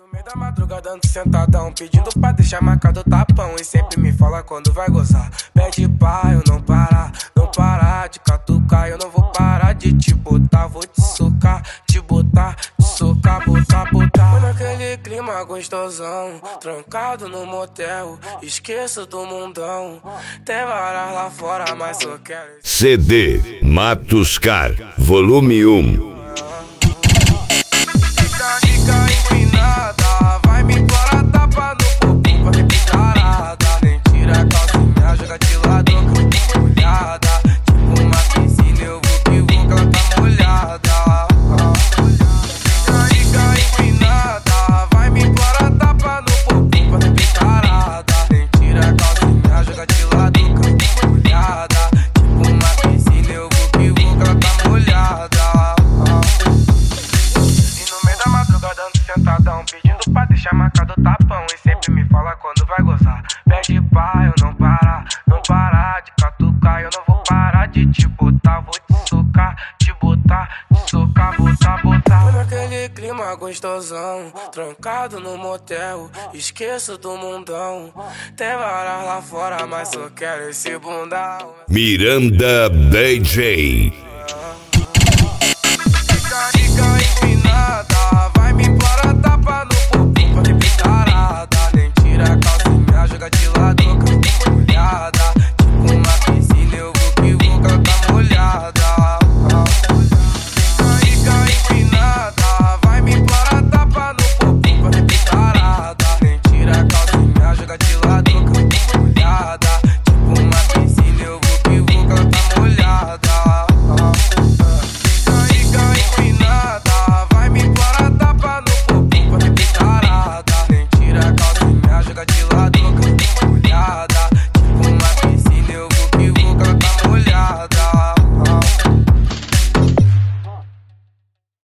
No meio da madrugada ando sentadão, pedindo pra deixar marcado o tapão. E sempre me fala quando vai gozar. Pede pra eu não parar de catucar. Eu não vou parar de te botar, vou te socar, te botar, te socar, botar. Foi naquele clima gostosão, trancado no motel, esqueço do mundão. Tem varas lá fora, mas só quero CD Matos Car, volume 1. Fica empinada, vai me implorar tapa no popô, vai me carada. Nem tira a calcinha, joga de lado, molhada. Tipo uma piscina, eu vou que ela tá molhada. Fica empinada, vai me implorar tapa no popô, vai me carada. Nem tira a calcinha, joga de lado, molhada. Tipo uma piscina, eu vou que ela tá molhada. Sentadão, pedindo pra deixar marcado o tapão. E sempre me fala quando vai gozar. Pede pra eu não parar de catucar. Eu não vou parar de te botar, vou te socar, te botar, te socar, botar. Foi naquele clima gostosão, trancado no motel, esqueço do mundão. Tem varas lá fora, mas só quero esse bundão. Miranda DJ.